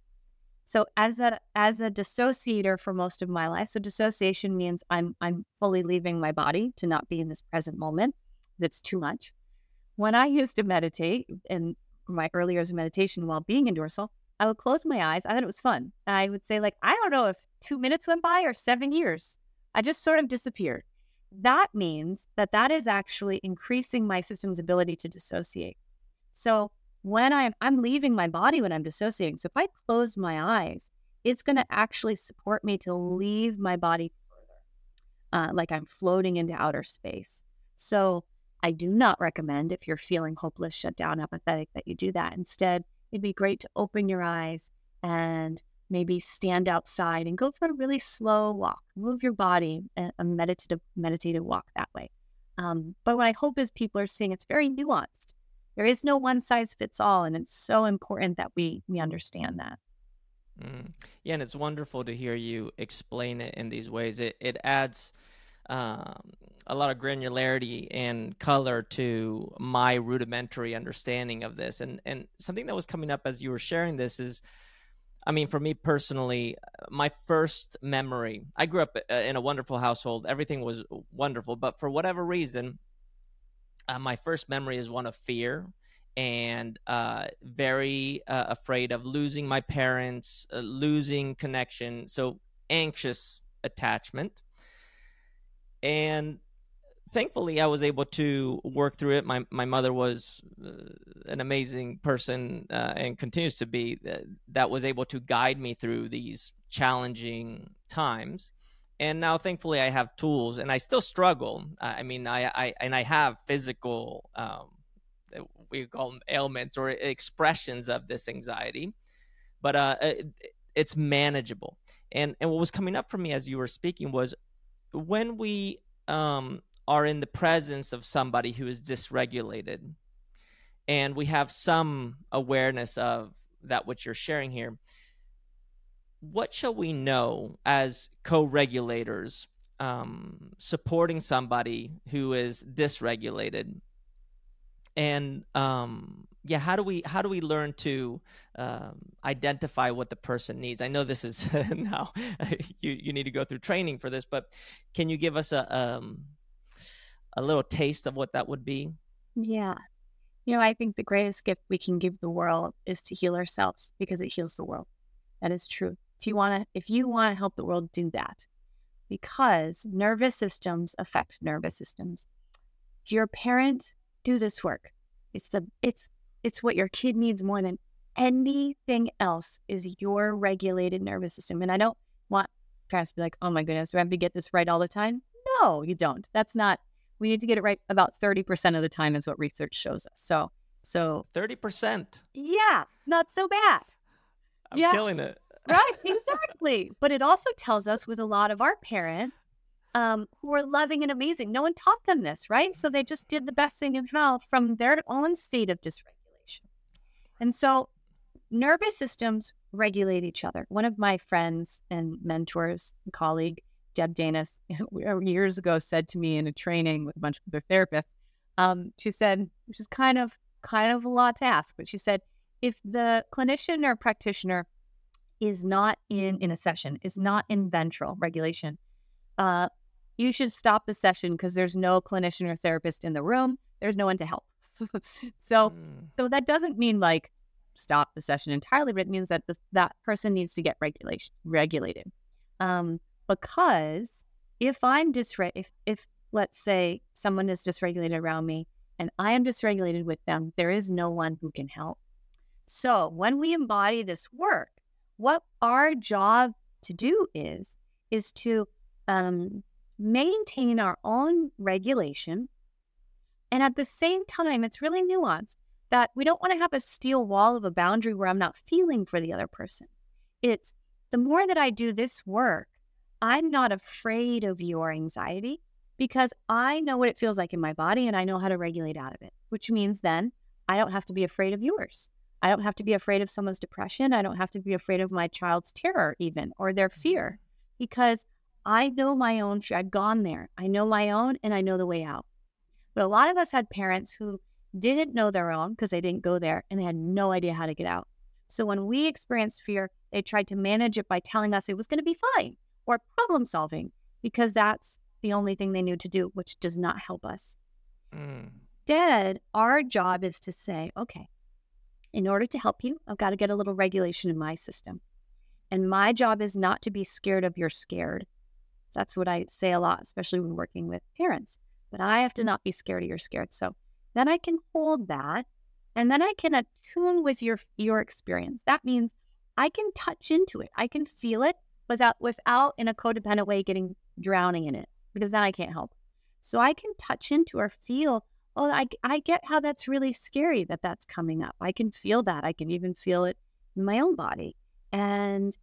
So as a dissociator for most of my life, so dissociation means I'm fully leaving my body to not be in this present moment. That's too much. When I used to meditate in my early years of meditation while being in dorsal, I would close my eyes. I thought it was fun. I would say, like, I don't know if 2 minutes went by or 7 years. I just sort of disappeared. That means that is actually increasing my system's ability to dissociate. So when I'm leaving my body when I'm dissociating. So if I close my eyes, it's going to actually support me to leave my body further, like I'm floating into outer space. So I do not recommend, if you're feeling hopeless, shut down, apathetic, that you do that. Instead, it'd be great to open your eyes and maybe stand outside and go for a really slow walk. Move your body, a meditative walk that way. But what I hope is people are seeing it's very nuanced. There is no one size fits all, and it's so important that we understand that. Yeah, and it's wonderful to hear you explain it in these ways. It adds a lot of granularity and color to my rudimentary understanding of this. And something that was coming up as you were sharing this is, I mean, for me personally, my first memory, I grew up in a wonderful household. Everything was wonderful. But for whatever reason, my first memory is one of fear and very afraid of losing my parents, losing connection. So anxious attachment. And thankfully, I was able to work through it. My mother was an amazing person and continues to be that was able to guide me through these challenging times. And now, thankfully, I have tools, and I still struggle. I mean, I have physical, we call them ailments or expressions of this anxiety, but it's manageable. And what was coming up for me as you were speaking was when we are in the presence of somebody who is dysregulated, and we have some awareness of that, what you're sharing here, what shall we know as co-regulators supporting somebody who is dysregulated? And how do we learn to identify what the person needs? I know this is now you need to go through training for this, but can you give us a little taste of what that would be? Yeah. I think the greatest gift we can give the world is to heal ourselves, because it heals the world. That is true. If you want to help the world, do that, because nervous systems affect nervous systems. If you're a parent, do this work. It's what your kid needs more than anything else is your regulated nervous system. And I don't want parents to be like, oh my goodness, do I have to get this right all the time? No, you don't. We need to get it right about 30% of the time is what research shows us. So 30%. Yeah, not so bad. I'm killing it. Right, exactly. But it also tells us with a lot of our parents who are loving and amazing, no one taught them this, right? So they just did the best thing in health from their own state of dysregulation. And so nervous systems regulate each other. One of my friends and mentors and colleague, Deb Danis, years ago said to me in a training with a bunch of other therapists, she said, which is kind of a lot to ask, but she said, if the clinician or practitioner is not in a session, is not in ventral regulation, you should stop the session, because there's no clinician or therapist in the room. There's no one to help. So that doesn't mean like stop the session entirely, but it means that that person needs to get regulated. Because if I'm if let's say someone is dysregulated around me and I am dysregulated with them, there is no one who can help. So when we embody this work, what our job to do is to maintain our own regulation. And at the same time, it's really nuanced that we don't want to have a steel wall of a boundary where I'm not feeling for the other person. It's the more that I do this work, I'm not afraid of your anxiety, because I know what it feels like in my body and I know how to regulate out of it, which means then I don't have to be afraid of yours. I don't have to be afraid of someone's depression. I don't have to be afraid of my child's terror even, or their fear, because I know my own fear. I've gone there. I know my own, and I know the way out. But a lot of us had parents who didn't know their own because they didn't go there, and they had no idea how to get out. So when we experienced fear, they tried to manage it by telling us it was going to be fine, or problem solving, because that's the only thing they knew to do, which does not help us. Instead, our job is to say, okay, in order to help you, I've got to get a little regulation in my system. And my job is not to be scared of you're scared. That's what I say a lot, especially when working with parents. But I have to not be scared of you're scared. So then I can hold that, and then I can attune with your experience. That means I can touch into it. I can feel it without in a codependent way drowning in it, because then I can't help. So I can touch into or feel, oh, I get how that's really scary that's coming up. I can feel that. I can even feel it in my own body. And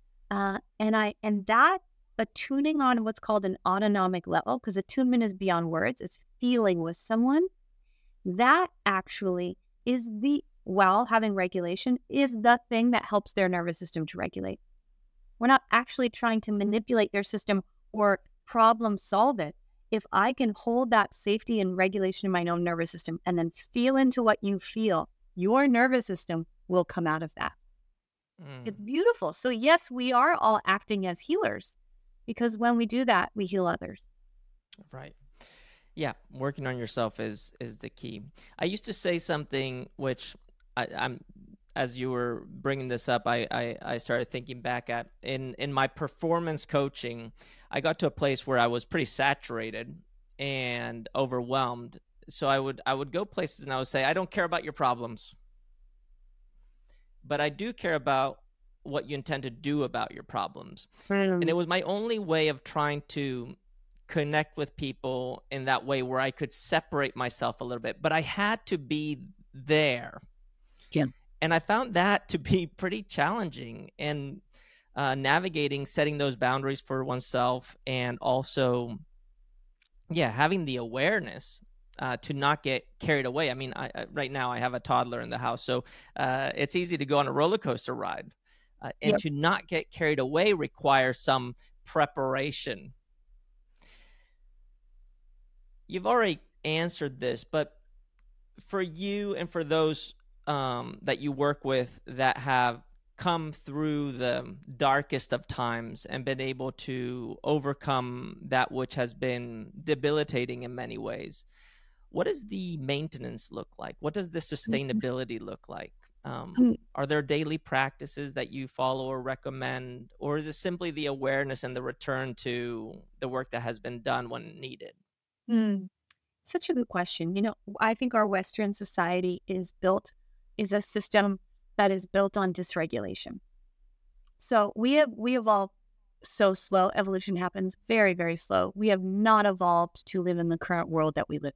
that attuning on what's called an autonomic level, because attunement is beyond words, it's feeling with someone, that actually is having regulation is the thing that helps their nervous system to regulate. We're not actually trying to manipulate their system or problem solve it. If I can hold that safety and regulation in my own nervous system and then feel into what you feel, your nervous system will come out of that. It's beautiful. So yes, we are all acting as healers, because when we do that, we heal others. Right. Yeah. Working on yourself is the key. I used to say something which I'm as you were bringing this up, I started thinking back at in my performance coaching. I got to a place where I was pretty saturated, and overwhelmed. So I would go places and I would say, I don't care about your problems, but I do care about what you intend to do about your problems. And it was my only way of trying to connect with people in that way, where I could separate myself a little bit, but I had to be there. Yeah. And I found that to be pretty challenging, and navigating, setting those boundaries for oneself, and also, having the awareness to not get carried away. I mean, right now I have a toddler in the house, so it's easy to go on a roller coaster ride, and to not get carried away requires some preparation. You've already answered this, but for you and for those that you work with that have come through the darkest of times and been able to overcome that which has been debilitating in many ways, what does the maintenance look like? What does the sustainability look like? Are there daily practices that you follow or recommend, or is it simply the awareness and the return to the work that has been done when needed? Such a good question. I think our Western society is a system that is built on dysregulation. So we evolve so slow. Evolution happens very, very slow. We have not evolved to live in the current world that we live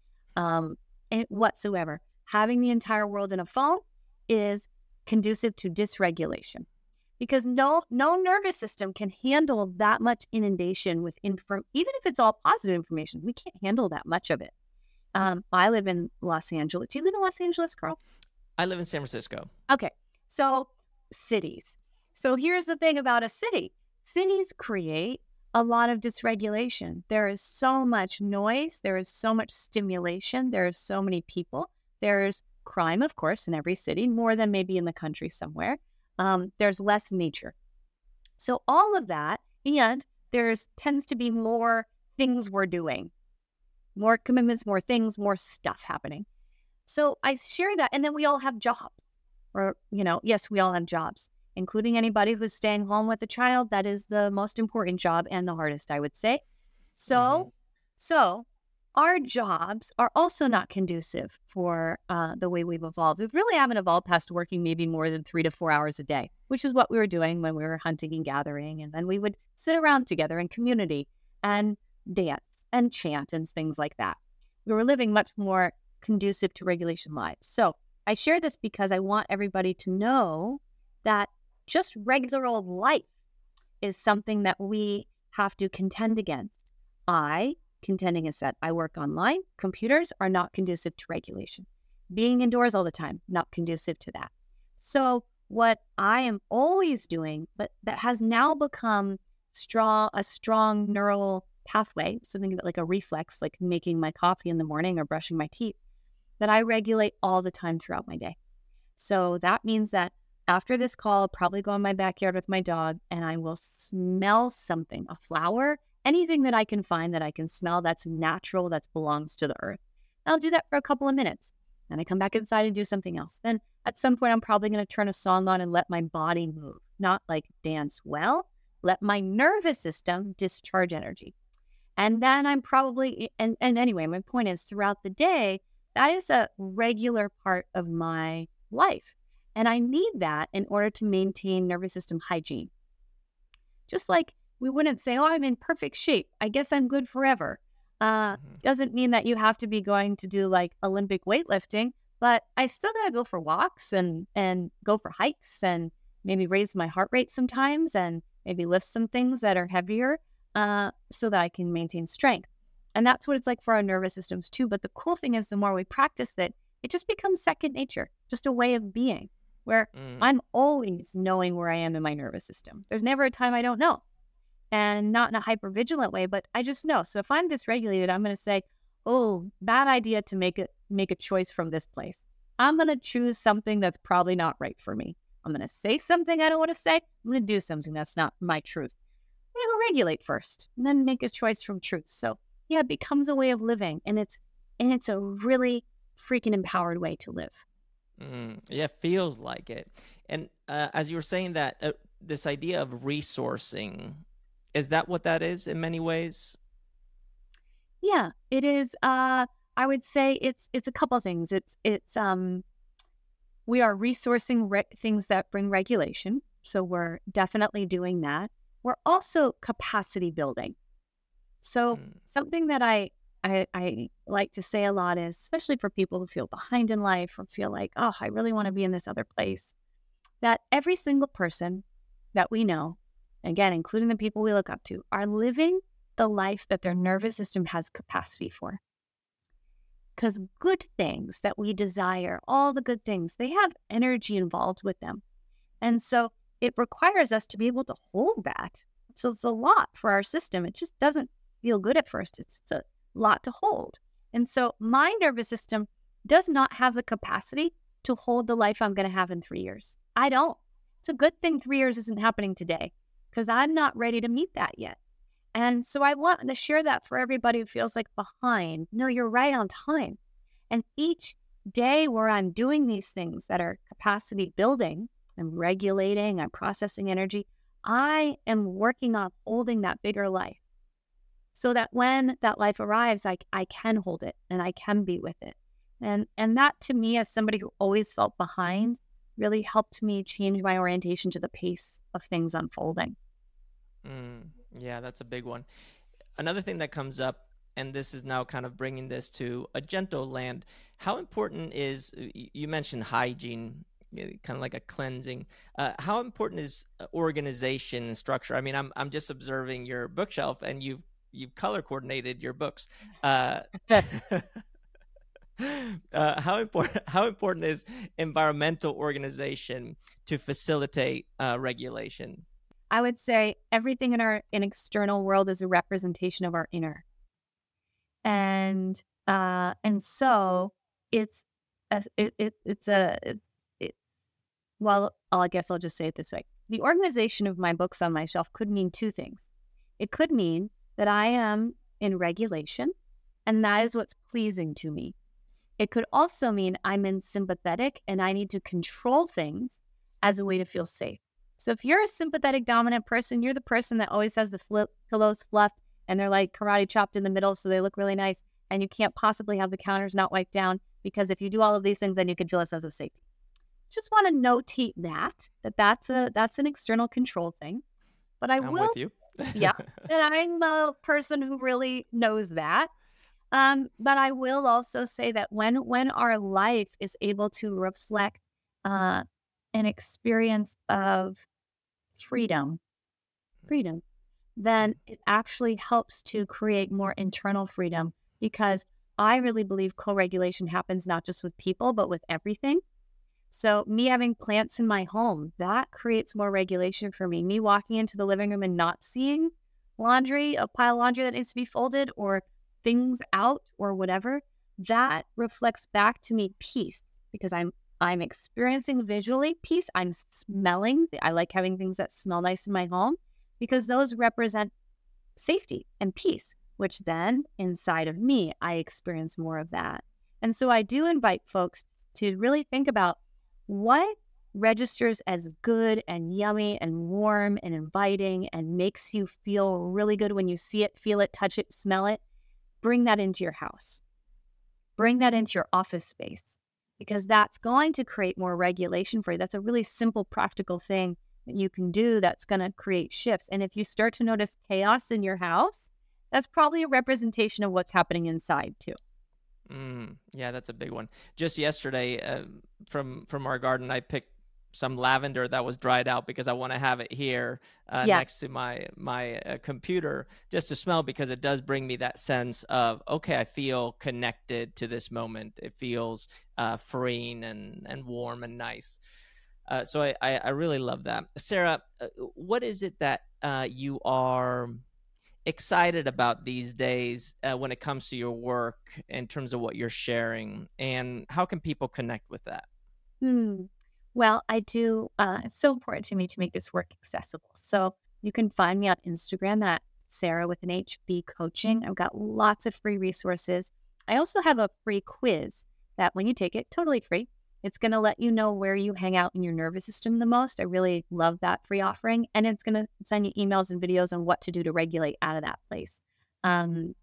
in, whatsoever. Having the entire world in a phone is conducive to dysregulation, because no nervous system can handle that much inundation with even if it's all positive information. We can't handle that much of it. I live in Los Angeles. Do you live in Los Angeles, Carl? I live in San Francisco. Okay, so cities. So here's the thing about a city. Cities create a lot of dysregulation. There is so much noise. There is so much stimulation. There are so many people. There's crime, of course, in every city, more than maybe in the country somewhere. There's less nature. So all of that, and tends to be more things we're doing, more commitments, more things, more stuff happening. So I share that. And then we all have jobs, yes, we all have jobs, including anybody who's staying home with a child. That is the most important job and the hardest, I would say. So our jobs are also not conducive for the way we've evolved. We really haven't evolved past working maybe more than 3 to 4 hours a day, which is what we were doing when we were hunting and gathering. And then we would sit around together in community and dance and chant and things like that. We were living much more conducive to regulation lives. So I share this because I want everybody to know that just regular old life is something that we have to contend against. Contending is that I work online. Computers are not conducive to regulation. Being indoors all the time, not conducive to that. So what I am always doing, but that has now become a strong neural pathway, something that like a reflex, like making my coffee in the morning or brushing my teeth, that I regulate all the time throughout my day. So that means that after this call, I'll probably go in my backyard with my dog and I will smell something, a flower, anything that I can find that I can smell that's natural, that belongs to the earth. I'll do that for a couple of minutes. Then I come back inside and do something else. Then at some point, I'm probably going to turn a song on and let my body move, not like dance well, let my nervous system discharge energy. And then I'm probably, and anyway, my point is throughout the day, that is a regular part of my life. And I need that in order to maintain nervous system hygiene. Just like we wouldn't say, oh, I'm in perfect shape, I guess I'm good forever. Doesn't mean that you have to be going to do like Olympic weightlifting, but I still got to go for walks and go for hikes and maybe raise my heart rate sometimes and maybe lift some things that are heavier so that I can maintain strength. And that's what it's like for our nervous systems too. But the cool thing is the more we practice it, it just becomes second nature, just a way of being where I'm always knowing where I am in my nervous system. There's never a time I don't know. And not in a hypervigilant way, but I just know. So if I'm dysregulated, I'm going to say, oh, bad idea to make a choice from this place. I'm going to choose something that's probably not right for me. I'm going to say something I don't want to say. I'm going to do something that's not my truth. I'm going to regulate first and then make a choice from truth. So yeah, it becomes a way of living, and it's a really freaking empowered way to live. Yeah, feels like it. And as you were saying that, this idea of resourcing, is that what that is in many ways? Yeah, it is. I would say it's a couple things. It's we are resourcing things that bring regulation, so we're definitely doing that. We're also capacity building. So Mm, something that I like to say a lot is, especially for people who feel behind in life or feel like, oh, I really want to be in this other place, that every single person that we know, again, including the people we look up to, are living the life that their nervous system has capacity for. Because good things that we desire, all the good things, they have energy involved with them. And so it requires us to be able to hold that. So it's a lot for our system. It just doesn't feel good at first. It's a lot to hold. And so my nervous system does not have the capacity to hold the life I'm going to have in 3 years. I don't. It's a good thing 3 years isn't happening today because I'm not ready to meet that yet. And so I want to share that for everybody who feels like behind. No, you're right on time. And each day where I'm doing these things that are capacity building, I'm regulating, I'm processing energy, I am working on holding that bigger life so that when that life arrives, I can hold it and I can be with it. And that to me, as somebody who always felt behind, really helped me change my orientation to the pace of things unfolding. yeah, that's a big one. Another thing that comes up, and this is now kind of bringing this to a gentle land, how important is, you mentioned hygiene, kind of like a cleansing. How important is organization and structure? I mean, I'm just observing your bookshelf, and you've color coordinated your books. Uh, how important is environmental organization to facilitate regulation? I would say everything in our external world is a representation of our inner. And so it's it's well, I guess I'll just say it this way. The organization of my books on my shelf could mean two things. It could mean that I am in regulation, and that is what's pleasing to me. It could also mean I'm in sympathetic and I need to control things as a way to feel safe. So if you're a sympathetic dominant person, you're the person that always has the pillows fluffed and they're like karate chopped in the middle so they look really nice, and you can't possibly have the counters not wiped down because if you do all of these things, then you can feel a sense of safety. Just want to notate that's an external control thing. But I I'm will, with you. yeah, and I'm a person who really knows that. But I will also say that when our life is able to reflect uh, an experience of freedom, freedom, then it actually helps to create more internal freedom because I really believe co-regulation happens not just with people, but with everything. So me having plants in my home, that creates more regulation for me. Me walking into the living room and not seeing laundry, a pile of laundry that needs to be folded or things out or whatever, that reflects back to me peace because I'm experiencing visually peace. I'm smelling. I like having things that smell nice in my home because those represent safety and peace, which then inside of me, I experience more of that. And so I do invite folks to really think about what registers as good and yummy and warm and inviting and makes you feel really good when you see it, feel it, touch it, smell it. Bring that into your house. Bring that into your office space because that's going to create more regulation for you. That's a really simple, practical thing that you can do that's going to create shifts. And if you start to notice chaos in your house, that's probably a representation of what's happening inside too. Yeah, that's a big one. Just yesterday, from our garden, I picked some lavender that was dried out because I want to have it here Yeah. next to my computer just to smell because it does bring me that sense of okay, I feel connected to this moment. It feels freeing and warm and nice. So I really love that. Sarah, what is it that you are excited about these days when it comes to your work in terms of what you're sharing, and how can people connect with that? Hmm. Well, I do. It's so important to me to make this work accessible. So you can find me on Instagram at Sarah with an HB coaching. I've got lots of free resources. I also have a free quiz that when you take it, totally free, it's going to let you know where you hang out in your nervous system the most. I really love that free offering. And it's going to send you emails and videos on what to do to regulate out of that place. Um,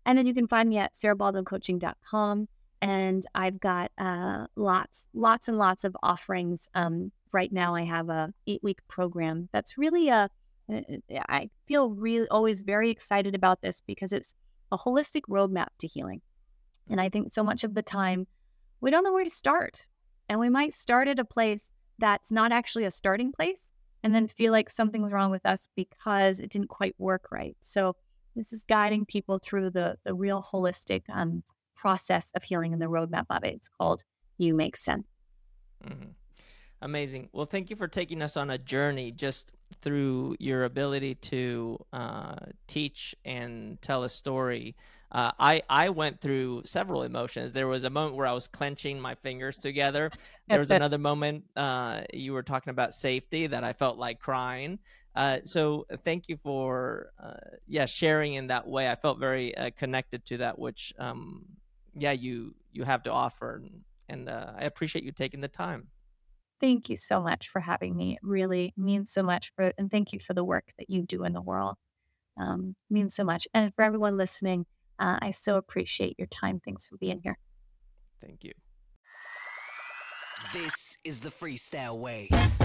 And then you can find me at sarahbaldwincoaching.com. And I've got lots and lots of offerings. Right now I have a 8-week program that's really I feel really always very excited about this because it's a holistic roadmap to healing. And I think so much of the time we don't know where to start. And we might start at a place that's not actually a starting place and then feel like something's wrong with us because it didn't quite work right. So this is guiding people through the real holistic process of healing and the roadmap of it. It's called You Make Sense. Mm-hmm. Amazing. Well, thank you for taking us on a journey just through your ability to teach and tell a story. I went through several emotions. There was a moment where I was clenching my fingers together. There was another moment you were talking about safety that I felt like crying. So thank you for sharing in that way. I felt very connected to that, which you have to offer, and I appreciate you taking the time. Thank you so much for having me. It really means so much and thank you for the work that you do in the world. Means so much. And for everyone listening, I so appreciate your time. Thanks for being here. Thank you. This is the Freestyle Way.